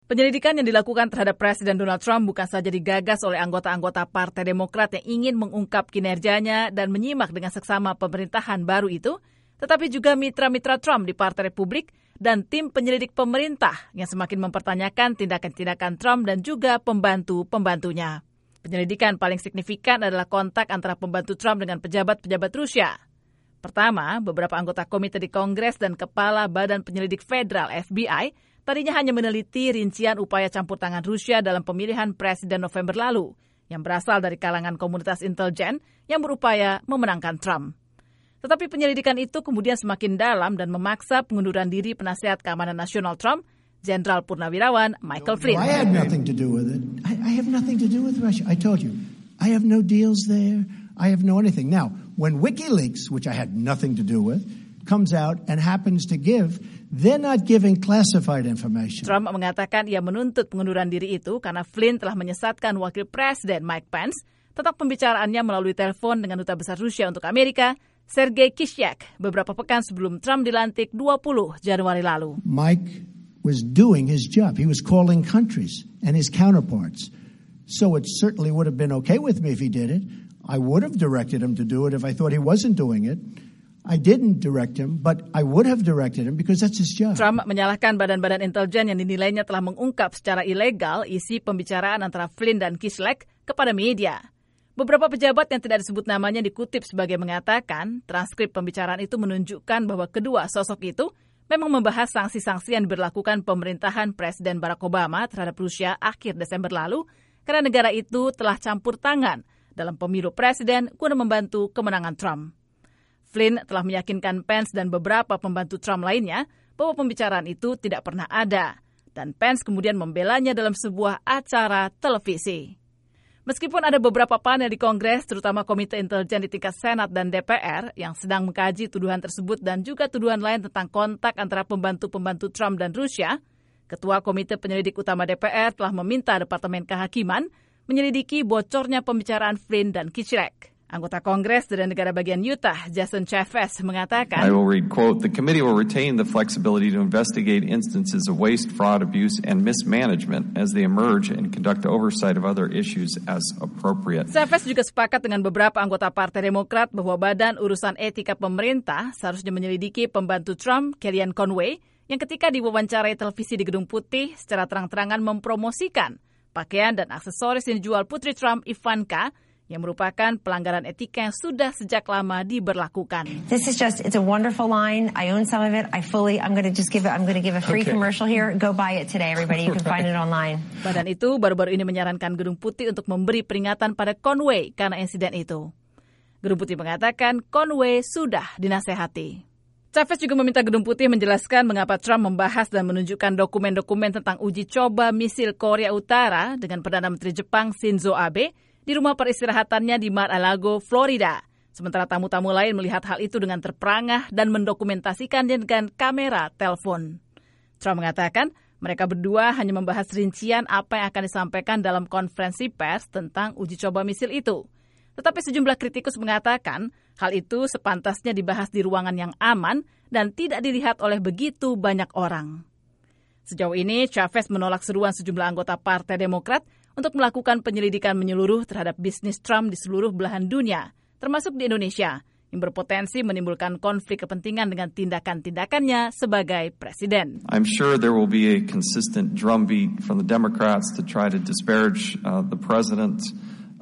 Penyelidikan yang dilakukan terhadap Presiden Donald Trump bukan saja digagas oleh anggota-anggota Partai Demokrat yang ingin mengungkap kinerjanya dan menyimak dengan seksama pemerintahan baru itu, tetapi juga mitra-mitra Trump di Partai Republik dan tim penyelidik pemerintah yang semakin mempertanyakan tindakan-tindakan Trump dan juga pembantu-pembantunya. Penyelidikan paling signifikan adalah kontak antara pembantu Trump dengan pejabat-pejabat Rusia. Pertama, beberapa anggota komite di Kongres dan kepala Badan Penyelidik Federal FBI tadinya hanya meneliti rincian upaya campur tangan Rusia dalam pemilihan presiden November lalu, yang berasal dari kalangan komunitas intelijen yang berupaya memenangkan Trump. Tetapi penyelidikan itu kemudian semakin dalam dan memaksa pengunduran diri penasihat keamanan nasional Trump, Jenderal Purnawirawan Michael Flynn. I had nothing to do with it. I have nothing to do with Russia. I told you, I have no deals there. I have no anything. Now, when WikiLeaks, which I had nothing to do with, comes out and happens to give, they're not giving classified information. Trump mengatakan ia menuntut pengunduran diri itu karena Flynn telah menyesatkan Wakil Presiden Mike Pence tentang pembicaraannya melalui telepon dengan Duta Besar Rusia untuk Amerika, Sergei Kislyak, beberapa pekan sebelum Trump dilantik 20 Januari lalu. Mike was doing his job. He was calling countries and his counterparts. So it certainly would have been okay with me if he did it. I would have directed him to do it if I thought he wasn't doing it. I didn't direct him, but I would have directed him because that's his job. Trump menyalahkan badan-badan intelijen yang dinilainya telah mengungkap secara ilegal isi pembicaraan antara Flynn dan Kislyak kepada media. Beberapa pejabat yang tidak disebut namanya dikutip sebagai mengatakan transkrip pembicaraan itu menunjukkan bahwa kedua sosok itu memang membahas sanksi-sanksi yang diberlakukan pemerintahan Presiden Barack Obama terhadap Rusia akhir Desember lalu karena negara itu telah campur tangan dalam pemilu presiden guna membantu kemenangan Trump. Flynn telah meyakinkan Pence dan beberapa pembantu Trump lainnya bahwa pembicaraan itu tidak pernah ada, dan Pence kemudian membelanya dalam sebuah acara televisi. Meskipun ada beberapa panel di Kongres, terutama Komite Intelijen di tingkat Senat dan DPR, yang sedang mengkaji tuduhan tersebut dan juga tuduhan lain tentang kontak antara pembantu-pembantu Trump dan Rusia, Ketua Komite Penyelidik Utama DPR telah meminta Departemen Kehakiman menyelidiki bocornya pembicaraan Flynn dan Kislyak. Anggota Kongres dari negara bagian Utah, Jason Chaffetz, mengatakan, I will read, quote, the committee will retain the flexibility to investigate instances of waste, fraud, abuse, and mismanagement as they emerge and conduct oversight of other issues as appropriate. Chaffetz juga sepakat dengan beberapa anggota Partai Demokrat bahwa Badan Urusan Etika Pemerintah seharusnya menyelidiki pembantu Trump, Kellyanne Conway, yang ketika diwawancarai televisi di Gedung Putih secara terang-terangan mempromosikan pakaian dan aksesoris yang dijual putri Trump, Ivanka, yang merupakan pelanggaran etika yang sudah sejak lama diberlakukan. It's a wonderful line. I own some of it. I'm going to give a free commercial here. Go buy it today, everybody. You can find it online. Badan itu baru-baru ini menyarankan Gedung Putih untuk memberi peringatan pada Conway karena insiden itu. Gedung Putih mengatakan Conway sudah dinasehati. Chaffetz juga meminta Gedung Putih menjelaskan mengapa Trump membahas dan menunjukkan dokumen-dokumen tentang uji coba misil Korea Utara dengan Perdana Menteri Jepang Shinzo Abe di rumah peristirahatannya di Mar-a-Lago, Florida. Sementara tamu-tamu lain melihat hal itu dengan terperangah dan mendokumentasikannya dengan kamera telepon. Trump mengatakan mereka berdua hanya membahas rincian apa yang akan disampaikan dalam konferensi pers tentang uji coba misil itu. Tetapi sejumlah kritikus mengatakan hal itu sepantasnya dibahas di ruangan yang aman dan tidak dilihat oleh begitu banyak orang. Sejauh ini, Chaffetz menolak seruan sejumlah anggota Partai Demokrat untuk melakukan penyelidikan menyeluruh terhadap bisnis Trump di seluruh belahan dunia, termasuk di Indonesia, yang berpotensi menimbulkan konflik kepentingan dengan tindakan-tindakannya sebagai presiden. I'm sure there will be a consistent drumbeat from the Democrats to try to disparage the president's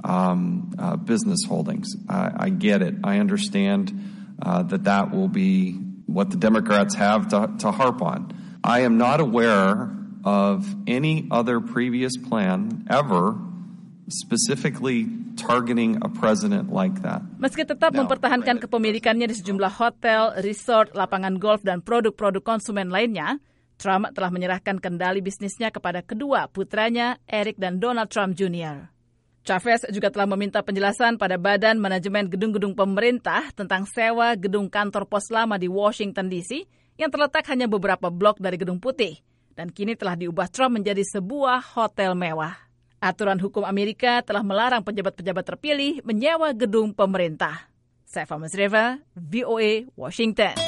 business holdings. I get it. I understand that will be what the Democrats have to harp on. I am not aware of any other previous plan ever specifically targeting a president like that. Meski tetap mempertahankan kepemilikannya di sejumlah hotel, resort, lapangan golf, dan produk-produk konsumen lainnya, Trump telah menyerahkan kendali bisnisnya kepada kedua putranya, Eric dan Donald Trump Jr. Chaffetz juga telah meminta penjelasan pada Badan Manajemen Gedung-Gedung Pemerintah tentang sewa gedung kantor pos lama di Washington, D.C. yang terletak hanya beberapa blok dari Gedung Putih dan kini telah diubah Trump menjadi sebuah hotel mewah. Aturan hukum Amerika telah melarang pejabat-pejabat terpilih menyewa gedung pemerintah. Saifa Masreva, VOA, Washington.